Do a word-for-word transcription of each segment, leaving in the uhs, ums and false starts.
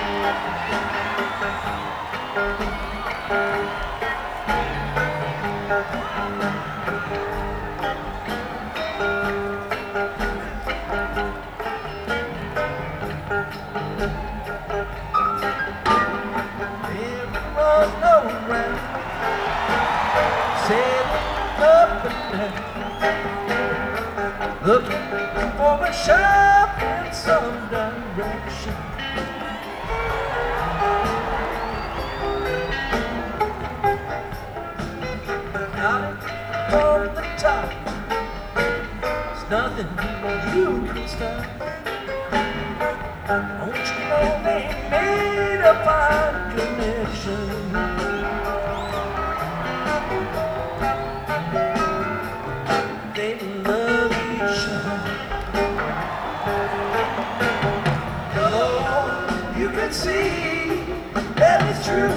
Looking for a shop in some direction. Out on the top, there's nothing you can stop. Don't you know they made a fine connection? They love each other. Oh, you can see that it's true.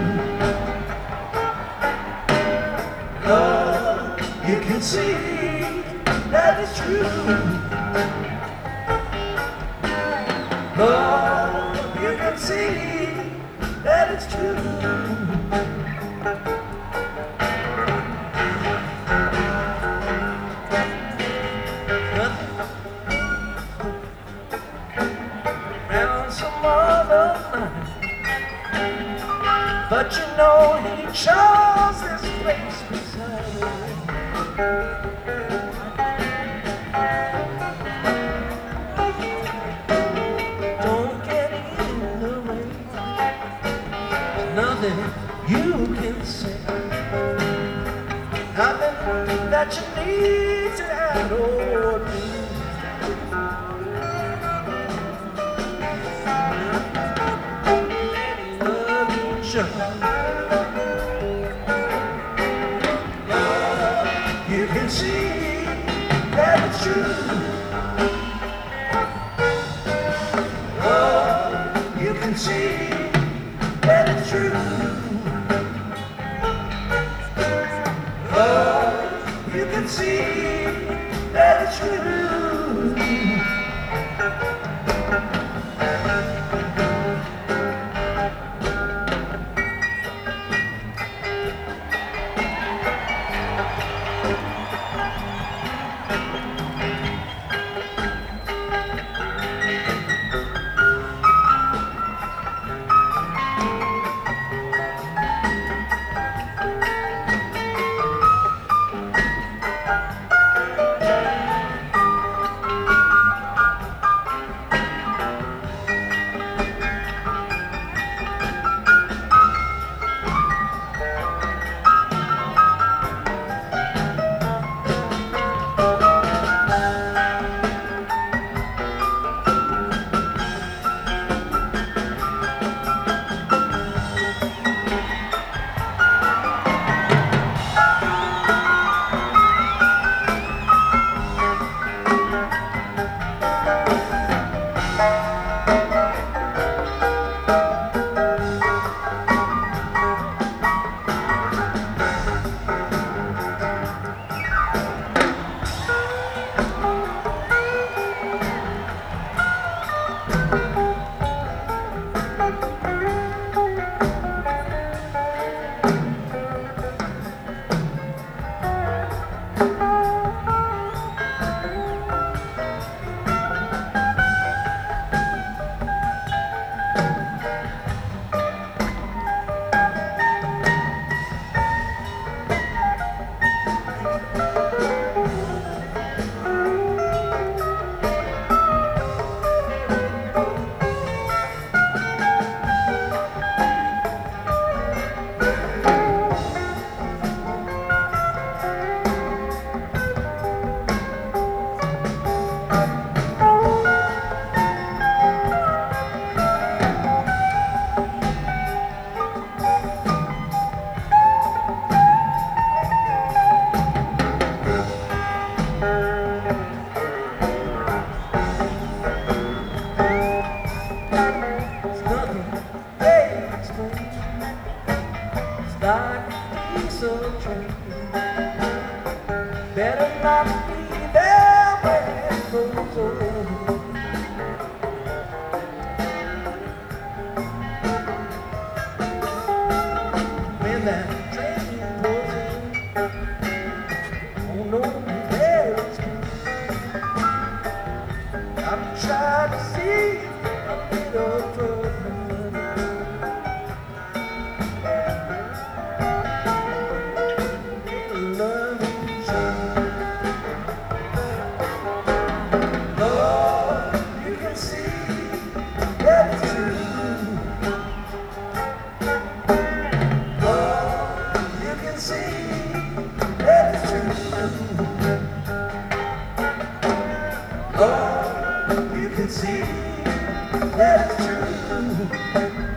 Oh, you can see that it's true. Oh, you can see that it's true. Some other night, but you know he chose this place beside me. Don't get in the way. There's nothing you can say, nothing that you need to add or do. You can see that it's true. Oh, you can see that it's true. Oh, you can see that it's true. I'm trying to see a little further. Love is Lord, you can see that it's true. Lord, you can see that it's true. Lord, you can see that it's true.